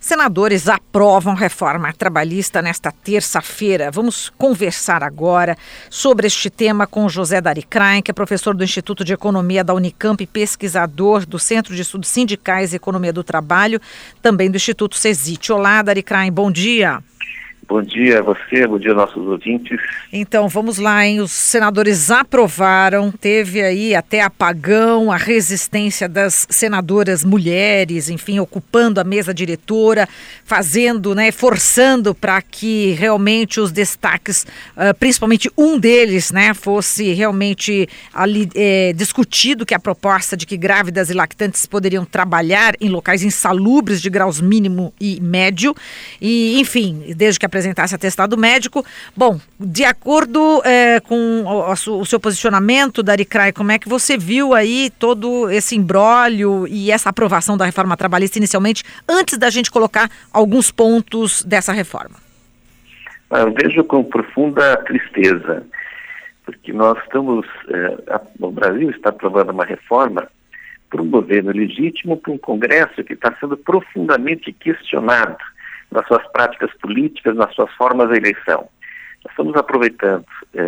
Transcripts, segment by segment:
Senadores aprovam reforma trabalhista nesta terça-feira. Vamos conversar agora sobre este tema com José Daricrain, que é professor do Instituto de Economia da Unicamp e pesquisador do Centro de Estudos Sindicais e Economia do Trabalho, também do Instituto CESIT. Olá, Daricrain, bom dia. Bom dia a você, bom dia aos nossos ouvintes. Então, vamos lá, hein? Os senadores aprovaram, teve aí até apagão, a resistência das senadoras mulheres, enfim, ocupando a mesa diretora, fazendo, forçando para que realmente os destaques, principalmente um deles, fosse realmente ali discutido, que é a proposta de que grávidas e lactantes poderiam trabalhar em locais insalubres de graus mínimo e médio, e, enfim, desde que apresentasse atestado médico. Bom, de acordo com o seu posicionamento, Daricrain, como é que você viu aí todo esse imbróglio e essa aprovação da reforma trabalhista inicialmente, antes da gente colocar alguns pontos dessa reforma? Eu vejo com profunda tristeza, porque nós estamos, o Brasil está aprovando uma reforma por um governo legítimo, por um Congresso que está sendo profundamente questionado nas suas práticas políticas, nas suas formas de eleição. Nós estamos aproveitando,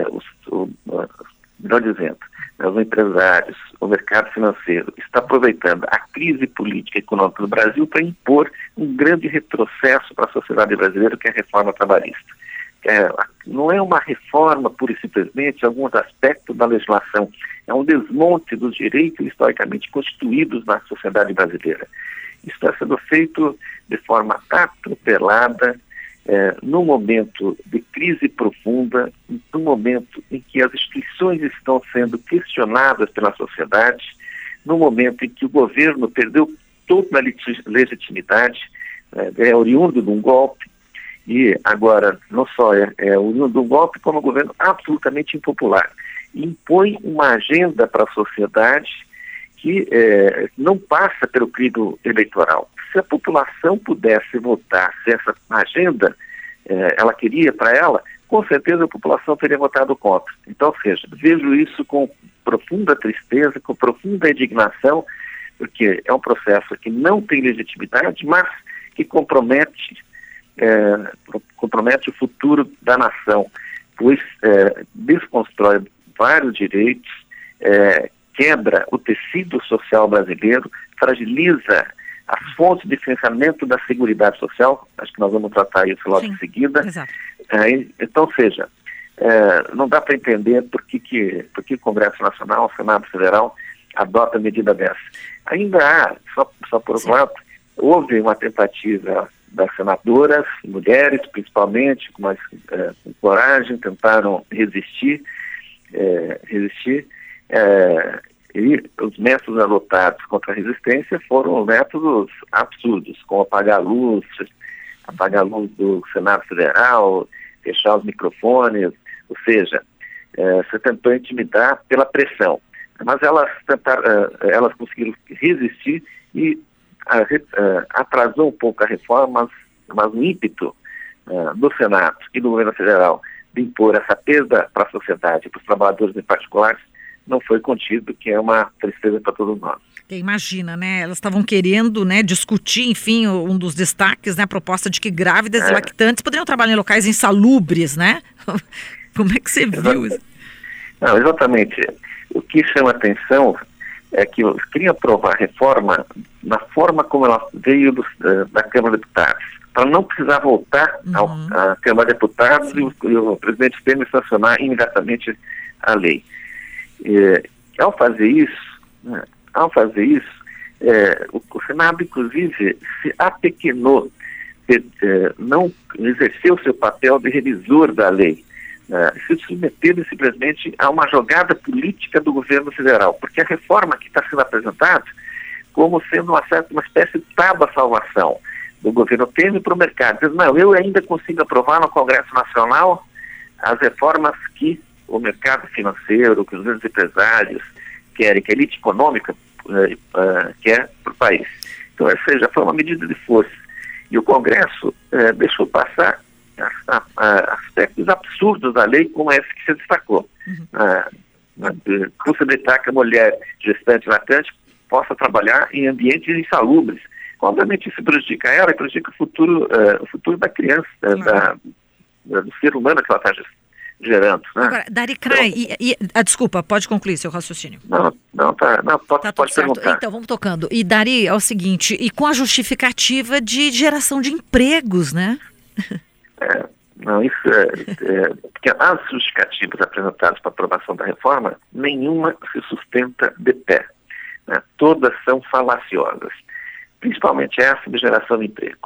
melhor dizendo, os empresários, o mercado financeiro, está aproveitando a crise política e econômica do Brasil para impor um grande retrocesso para a sociedade brasileira, que é a reforma trabalhista. Não é uma reforma pura e simplesmente, alguns aspectos da legislação, é um desmonte dos direitos historicamente constituídos na sociedade brasileira. Isso está sendo feito de forma atropelada, num momento de crise profunda, num momento em que as instituições estão sendo questionadas pela sociedade, num momento em que o governo perdeu toda a legitimidade, é oriundo de um golpe, e agora não só é oriundo de um golpe, como um governo absolutamente impopular. Impõe uma agenda para a sociedade que não passa pelo crivo eleitoral. Se a população pudesse votar, se essa agenda ela queria para ela, com certeza a população teria votado contra. Então, ou seja, vejo isso com profunda tristeza, com profunda indignação, porque é um processo que não tem legitimidade, mas que compromete o futuro da nação, pois desconstrói vários direitos, quebra o tecido social brasileiro, fragiliza as fontes de financiamento da Seguridade Social, acho que nós vamos tratar isso logo em seguida. Então, ou seja, não dá para entender por que o Congresso Nacional, o Senado Federal, adota medida dessa. Ainda há, só por outro lado, houve uma tentativa das senadoras, mulheres principalmente, com coragem, tentaram resistir, e os métodos adotados contra a resistência foram métodos absurdos, como apagar a luz do Senado Federal, fechar os microfones, ou seja, você tentou intimidar pela pressão. Mas elas conseguiram resistir e atrasou um pouco a reforma, mas o ímpeto do Senado e do governo federal de impor essa perda para a sociedade, para os trabalhadores em particular, não foi contido, que é uma tristeza para todos nós. Imagina, Elas estavam querendo, discutir, enfim, um dos destaques, a proposta de que grávidas e lactantes poderiam trabalhar em locais insalubres, Como é que você viu isso? Não, exatamente. O que chama atenção é que eles queriam aprovar a reforma na forma como ela veio da Câmara de Deputados, para não precisar voltar à Câmara de Deputados e o presidente Temer sancionar imediatamente a lei. Ao fazer isso, o Senado, inclusive, se apequenou, não exerceu o seu papel de revisor da lei, se submetendo simplesmente a uma jogada política do governo federal, porque a reforma que está sendo apresentada como sendo uma espécie de tábua-salvação do governo Temer para o mercado. Diz, não, eu ainda consigo aprovar no Congresso Nacional as reformas que o mercado financeiro, que os grandes empresários querem, que a elite econômica quer para o país. Então, ou seja, foi uma medida de força. E o Congresso deixou passar aspectos absurdos da lei, como esse que você destacou. Possibilitar que a mulher gestante e lactante possa trabalhar em ambientes insalubres. Obviamente isso prejudica ela e prejudica o futuro da criança, do ser humano que ela está gerando. Né? Agora, Dari Krai, desculpa, pode concluir seu raciocínio. Pode perguntar. Então, vamos tocando. E Dari, é o seguinte, e com a justificativa de geração de empregos, né? Porque as justificativas apresentadas para a aprovação da reforma, nenhuma se sustenta de pé. Né? Todas são falaciosas, principalmente essa de geração de emprego.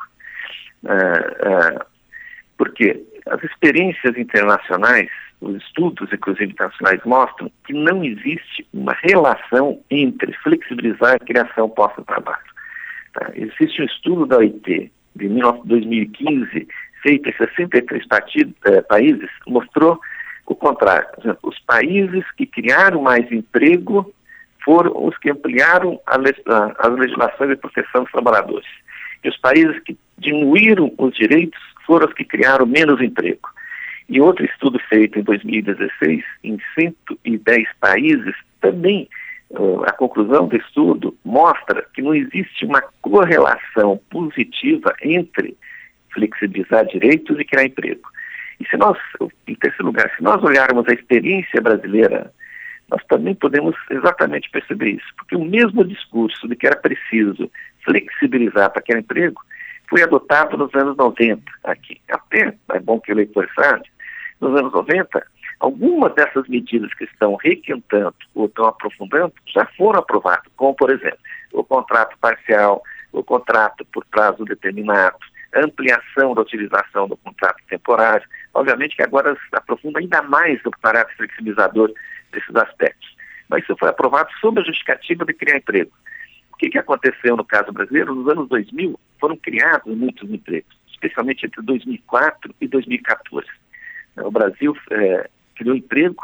Porque as experiências internacionais, os estudos, inclusive internacionais, mostram que não existe uma relação entre flexibilizar a criação pós-trabalho. Tá? Existe um estudo da OIT de 2015, feito em 63 países, mostrou o contrário. Os países que criaram mais emprego foram os que ampliaram as legislações de proteção dos trabalhadores. E os países que diminuíram os direitos foram os que criaram menos emprego. E outro estudo feito em 2016, em 110 países, também a conclusão do estudo mostra que não existe uma correlação positiva entre flexibilizar direitos e criar emprego. E se nós, em terceiro lugar, se nós olharmos a experiência brasileira, nós também podemos exatamente perceber isso, porque o mesmo discurso de que era preciso flexibilizar para criar emprego foi adotado nos anos 90 aqui. Até, é bom que o eleitor saiba, nos anos 90, algumas dessas medidas que estão requentando ou estão aprofundando já foram aprovadas, como, por exemplo, o contrato parcial, o contrato por prazo determinado, a ampliação da utilização do contrato temporário. Obviamente que agora se aprofunda ainda mais o caráter flexibilizador desses aspectos. Mas isso foi aprovado sob a justificativa de criar emprego. O que aconteceu no caso brasileiro? Nos anos 2000 foram criados muitos empregos, especialmente entre 2004 e 2014. O Brasil criou emprego,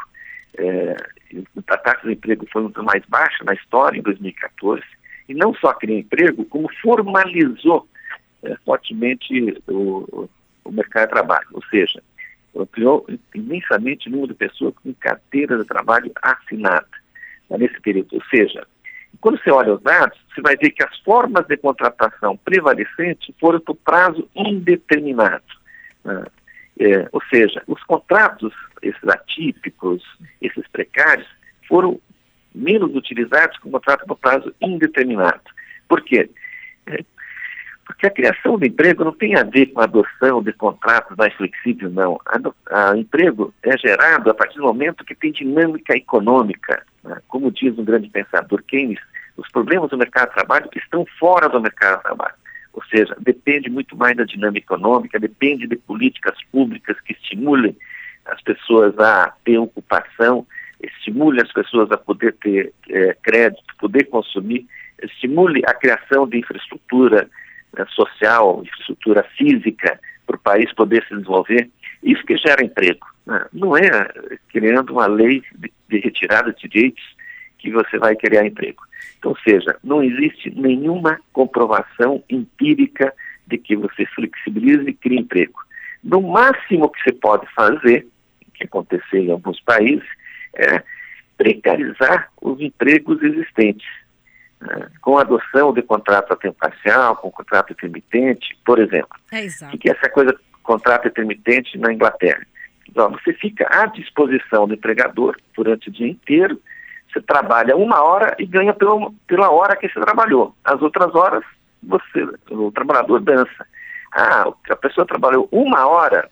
a taxa de emprego foi muito mais baixa na história em 2014, e não só criou emprego, como formalizou fortemente o mercado de trabalho, ou seja, ampliou imensamente o número de pessoas com carteira de trabalho assinada nesse período. Ou seja, quando você olha os dados, você vai ver que as formas de contratação prevalecentes foram por prazo indeterminado. Ou seja, os contratos, esses atípicos, esses precários, foram menos utilizados com contrato por prazo indeterminado. Por quê? Porque a criação de emprego não tem a ver com a adoção de contratos mais flexíveis, não. O emprego é gerado a partir do momento que tem dinâmica econômica. Né? Como diz um grande pensador Keynes, os problemas do mercado de trabalho estão fora do mercado de trabalho. Ou seja, depende muito mais da dinâmica econômica, depende de políticas públicas que estimulem as pessoas a ter ocupação, estimulem as pessoas a poder ter crédito, poder consumir, estimule a criação de infraestrutura social, infraestrutura física, para o país poder se desenvolver. Isso que gera emprego. Né? Não é criando uma lei de retirada de direitos que você vai criar emprego. Então, ou seja, não existe nenhuma comprovação empírica de que você flexibilize e crie emprego. No máximo que você pode fazer, que aconteceu em alguns países, é precarizar os empregos existentes. Com a adoção de contrato a tempo parcial, com contrato intermitente, por exemplo. Exato. O que é essa coisa, contrato intermitente na Inglaterra? Então, você fica à disposição do empregador durante o dia inteiro, você trabalha 1 hora e ganha pela hora que você trabalhou. As outras horas, o trabalhador dança. A pessoa trabalhou 1 hora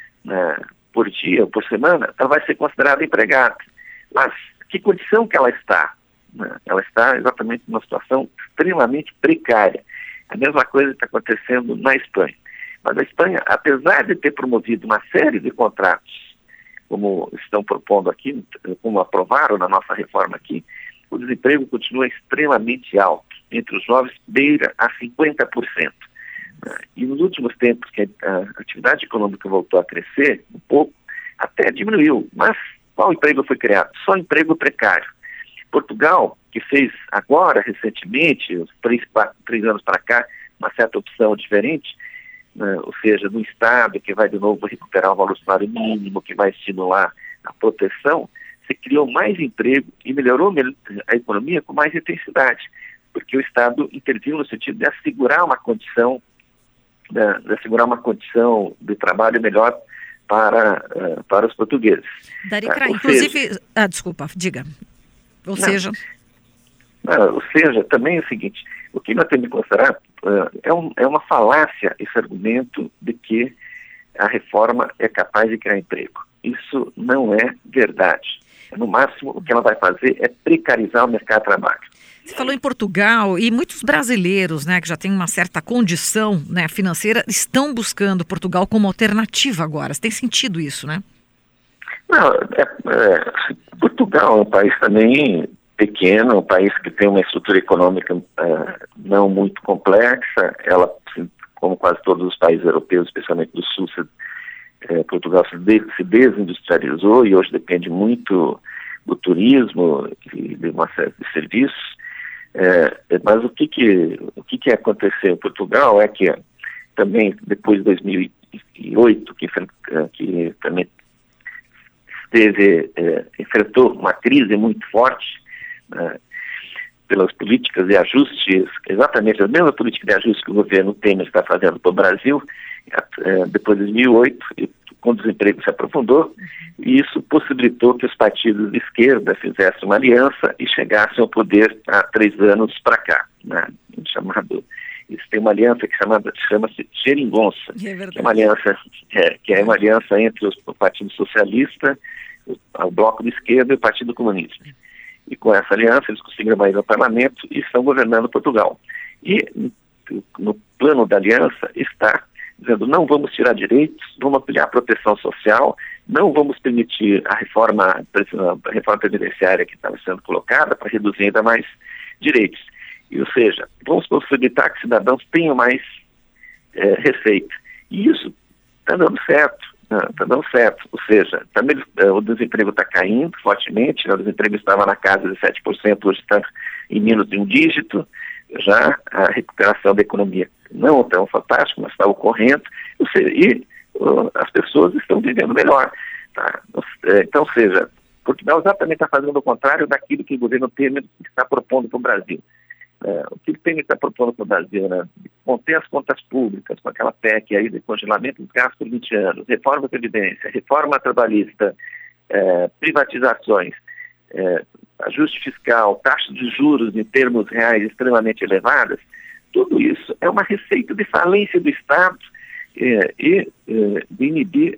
por dia ou por semana, ela vai ser considerada empregada. Mas que condição que ela está? Ela está exatamente numa situação extremamente precária. A mesma coisa está acontecendo na Espanha. Mas a Espanha, apesar de ter promovido uma série de contratos, como estão propondo aqui, como aprovaram na nossa reforma aqui, o desemprego continua extremamente alto. Entre os jovens, beira a 50%. E nos últimos tempos que a atividade econômica voltou a crescer um pouco, até diminuiu. Mas qual emprego foi criado? Só emprego precário. Portugal, que fez agora, recentemente, uns 3 anos para cá, uma certa opção diferente, ou seja, no Estado que vai de novo recuperar o valor salário mínimo, que vai estimular a proteção, se criou mais emprego e melhorou a economia com mais intensidade. porque o Estado interviu no sentido de assegurar uma condição, de trabalho melhor para os portugueses. Inclusive, desculpa, diga. Ou seja, também é o seguinte, o que nós temos de considerar é uma falácia esse argumento de que a reforma é capaz de criar emprego. Isso não é verdade. No máximo, o que ela vai fazer é precarizar o mercado de trabalho. Você falou em Portugal e muitos brasileiros, né, que já têm uma certa condição, né, financeira, estão buscando Portugal como alternativa agora. Você tem sentido isso, né? Não, Portugal é um país também pequeno, um país que tem uma estrutura econômica não muito complexa. Ela, como quase todos os países europeus, especialmente do Sul, Portugal se desindustrializou e hoje depende muito do turismo e de uma série de serviços. Mas o que aconteceu em Portugal é que também depois de 2008, que também enfrentou uma crise muito forte, pelas políticas de ajustes, exatamente as mesmas políticas de ajuste que o governo Temer está fazendo para o Brasil, depois de 2008, quando o desemprego se aprofundou, e isso possibilitou que os partidos de esquerda fizessem uma aliança e chegassem ao poder há 3 anos para cá, né? Isso tem uma aliança que chama-se Geringonça, que é uma aliança entre o Partido Socialista, o Bloco de Esquerda e o Partido Comunista. E com essa aliança eles conseguiram mais no parlamento e estão governando Portugal. E no plano da aliança está dizendo: não vamos tirar direitos, vamos ampliar a proteção social, não vamos permitir a reforma previdenciária que estava sendo colocada para reduzir ainda mais direitos. Ou seja, vamos possibilitar que cidadãos tenham mais receita. E isso está dando certo. Ou seja, também o desemprego está caindo fortemente, o desemprego estava na casa de 7%, hoje está em menos de um dígito. Já a recuperação da economia não é tão fantástica, mas está ocorrendo, e as pessoas estão vivendo melhor. Tá? Então, Portugal exatamente está fazendo o contrário daquilo que o governo Temer está propondo para o Brasil. O que o Temer está propondo para o Brasil, né? Conter as contas públicas com aquela PEC aí de congelamento dos gastos por 20 anos, reforma da Previdência, reforma trabalhista, privatizações, ajuste fiscal, taxas de juros em termos reais extremamente elevadas. Tudo isso é uma receita de falência do Estado e de inibir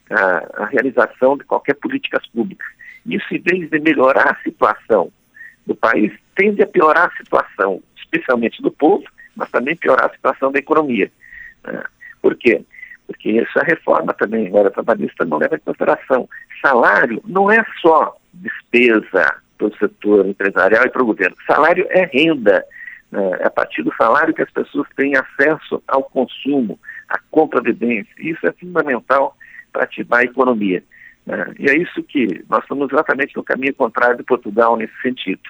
a realização de qualquer políticas públicas. Isso, em vez de melhorar a situação do país, tende a piorar a situação, especialmente do povo, mas também piorar a situação da economia. Por quê? Porque essa reforma também, agora trabalhista, não leva em consideração. Salário não é só despesa para o setor empresarial e para o governo. Salário é renda. É a partir do salário que as pessoas têm acesso ao consumo, à compra de bens. Isso é fundamental para ativar a economia. E é isso que nós estamos exatamente no caminho contrário de Portugal nesse sentido.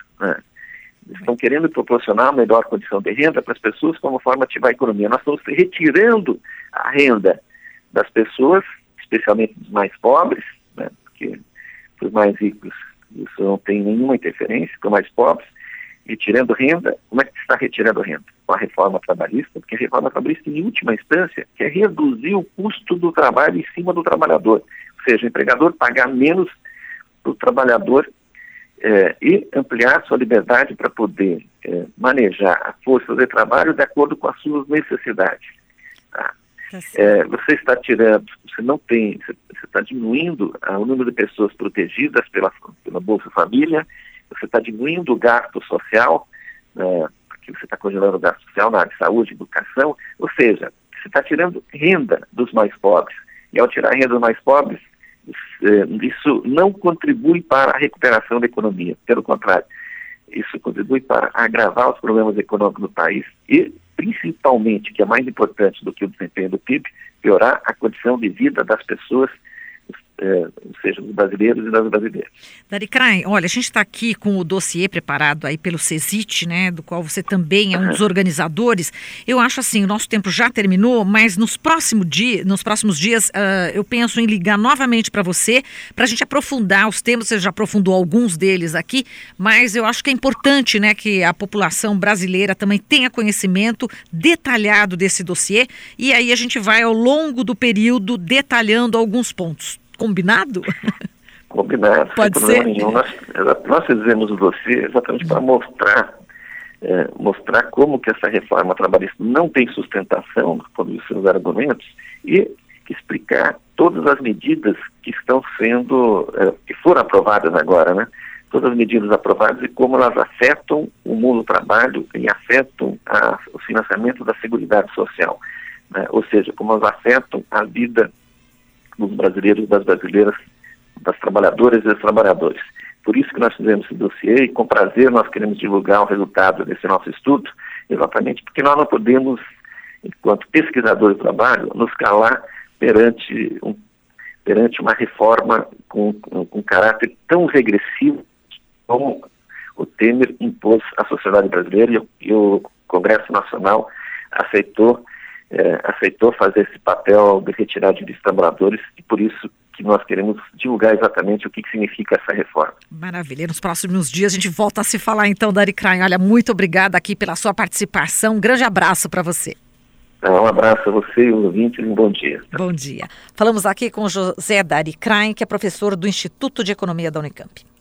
Estão querendo proporcionar uma melhor condição de renda para as pessoas como forma de ativar a economia. Nós estamos retirando a renda das pessoas, especialmente dos mais pobres, né, porque os mais ricos isso não tem nenhuma interferência, com os mais pobres, retirando renda. Como é que está retirando renda? Com a reforma trabalhista, porque a reforma trabalhista, em última instância, quer reduzir o custo do trabalho em cima do trabalhador. Ou seja, o empregador pagar menos para o trabalhador e ampliar sua liberdade para poder manejar a força de trabalho de acordo com as suas necessidades. Tá? Você está você está diminuindo o número de pessoas protegidas pela Bolsa Família, você está diminuindo o gasto social, porque você está congelando o gasto social na área de saúde, educação, ou seja, você está tirando renda dos mais pobres. E ao tirar a renda dos mais pobres, isso não contribui para a recuperação da economia. Pelo contrário, isso contribui para agravar os problemas econômicos do país e, principalmente, que é mais importante do que o desempenho do PIB, piorar a condição de vida das pessoas ou seja, dos brasileiros e das brasileiras. Dari Krain, olha, a gente está aqui com o dossiê preparado aí pelo CESIT, né, do qual você também é um dos organizadores. Eu acho assim, o nosso tempo já terminou, mas nos próximos dias eu penso em ligar novamente para você, para a gente aprofundar os temas. Você já aprofundou alguns deles aqui, mas eu acho que é importante, né, que a população brasileira também tenha conhecimento detalhado desse dossiê, e aí a gente vai ao longo do período detalhando alguns pontos. Combinado? Combinado, Pode sem problema ser? nenhum. Nós fizemos o dossiê exatamente para mostrar como que essa reforma trabalhista não tem sustentação, quando os seus argumentos, e explicar todas as medidas que estão sendo, que foram aprovadas agora, né? Todas as medidas aprovadas e como elas afetam o mundo do trabalho e afetam o financiamento da Seguridade Social, né? Ou seja, como elas afetam a vida dos brasileiros e das brasileiras, das trabalhadoras e dos trabalhadores. Por isso que nós fizemos esse dossiê e com prazer nós queremos divulgar o resultado desse nosso estudo, exatamente porque nós não podemos, enquanto pesquisadores do trabalho, nos calar perante uma reforma com caráter tão regressivo como o Temer impôs à sociedade brasileira, e o Congresso Nacional aceitou fazer esse papel de retirar direitos dos trabalhadores, e por isso que nós queremos divulgar exatamente o que significa essa reforma. Maravilha. Nos próximos dias a gente volta a se falar então, Dari Krain. Olha, muito obrigada aqui pela sua participação. Um grande abraço para você. Um abraço a você e os ouvintes e um bom dia. Bom dia. Falamos aqui com José Dari Krain, que é professor do Instituto de Economia da Unicamp.